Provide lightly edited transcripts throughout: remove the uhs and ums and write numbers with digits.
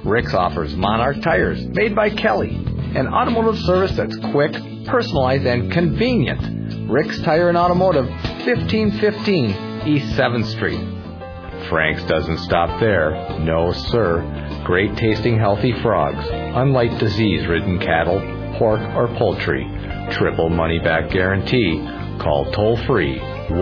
Rick's offers Monarch tires made by Kelly, an automotive service that's quick, personalized, and convenient. Rick's Tire and Automotive, 1515 East 7th Street. Frank's doesn't stop there. No, sir. Great tasting healthy frogs, unlike disease-ridden cattle, pork, or poultry. Triple money-back guarantee. Call toll-free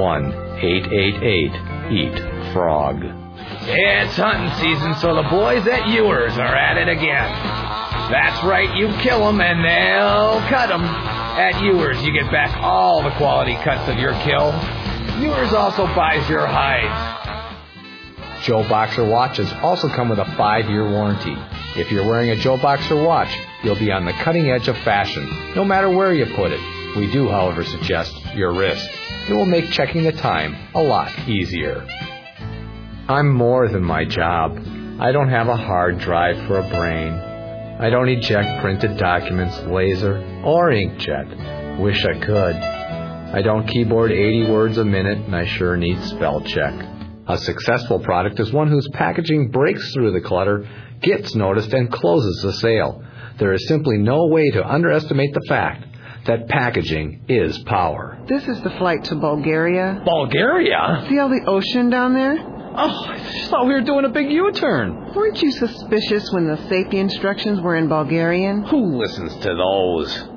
1-888-EAT-FROG. It's hunting season, so the boys at Ewers are at it again. That's right, you kill them and they'll cut them. At Ewers, you get back all the quality cuts of your kill. Ewers also buys your hides. Joe Boxer watches also come with a 5-year warranty. If you're wearing a Joe Boxer watch, you'll be on the cutting edge of fashion, no matter where you put it. We do, however, suggest your wrist. It will make checking the time a lot easier. I'm more than my job. I don't have a hard drive for a brain. I don't eject printed documents, laser, or inkjet. Wish I could. I don't keyboard 80 words a minute, and I sure need spell check. A successful product is one whose packaging breaks through the clutter, gets noticed, and closes the sale. There is simply no way to underestimate the fact that packaging is power. This is the flight to Bulgaria. Bulgaria? See all the ocean down there? Oh, I just thought we were doing a big U-turn. Weren't you suspicious when the safety instructions were in Bulgarian? Who listens to those?